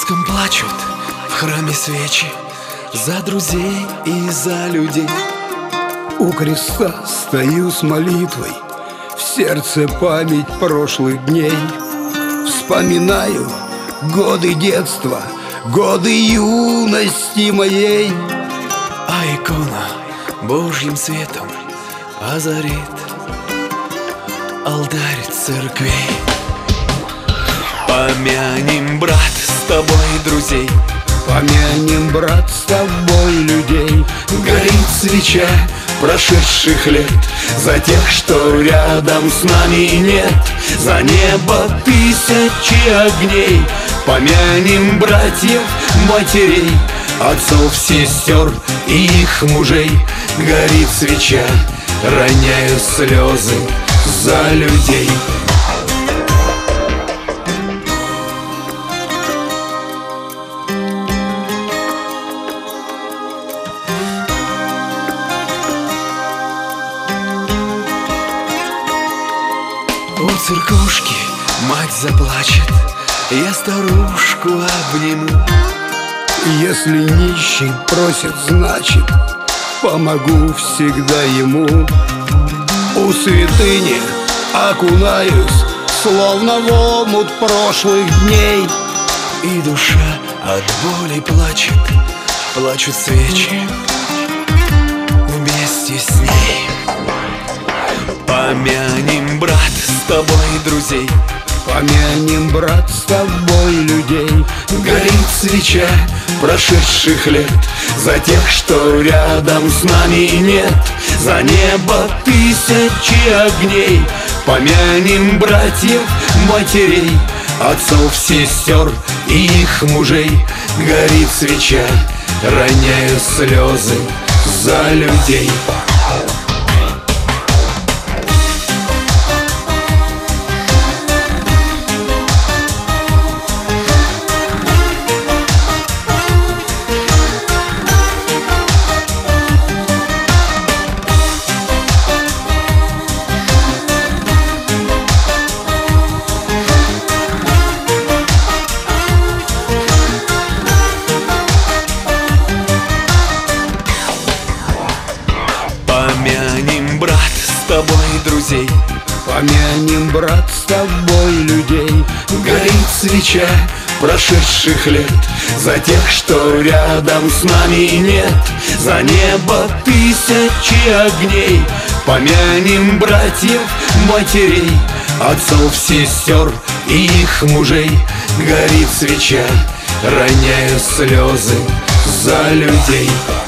воском плачут в храме свечи за друзей и за людей. У креста стою с молитвой, в сердце память прошлых дней. Вспоминаю годы детства, годы юности моей. А икона Божьим светом озарит алтарь церквей. Помянем, брат, с тобой друзей, помянем, брат, с тобой людей. горит свеча прошедших лет за тех, что рядом с нами нет, за небо тысячи огней. Помянем братьев, матерей, отцов, сестер и их мужей. Горит свеча, роняю слезы за людей. У церквушки мать заплачет, я старушку обниму. Если нищий просит, значит, помогу всегда ему. У святыни окунаюсь, словно в омут прошлых дней. И душа от боли плачет, плачут свечи вместе с ней. Помянем, брат, с тобой друзей, помянем, брат, с тобой людей. горит свеча прошедших лет за тех, что рядом с нами нет, за небо тысячи огней. Помянем братьев, матерей, отцов, сестер и их мужей. Горит свеча, роняю слезы за людей. Помянем, брат, с тобой друзей, помянем, брат, с тобой людей. горит свеча прошедших лет за тех, что рядом с нами нет, за небо тысячи огней. Помянем братьев, матерей, отцов, сестер и их мужей. Горит свеча, роняю слезы за людей.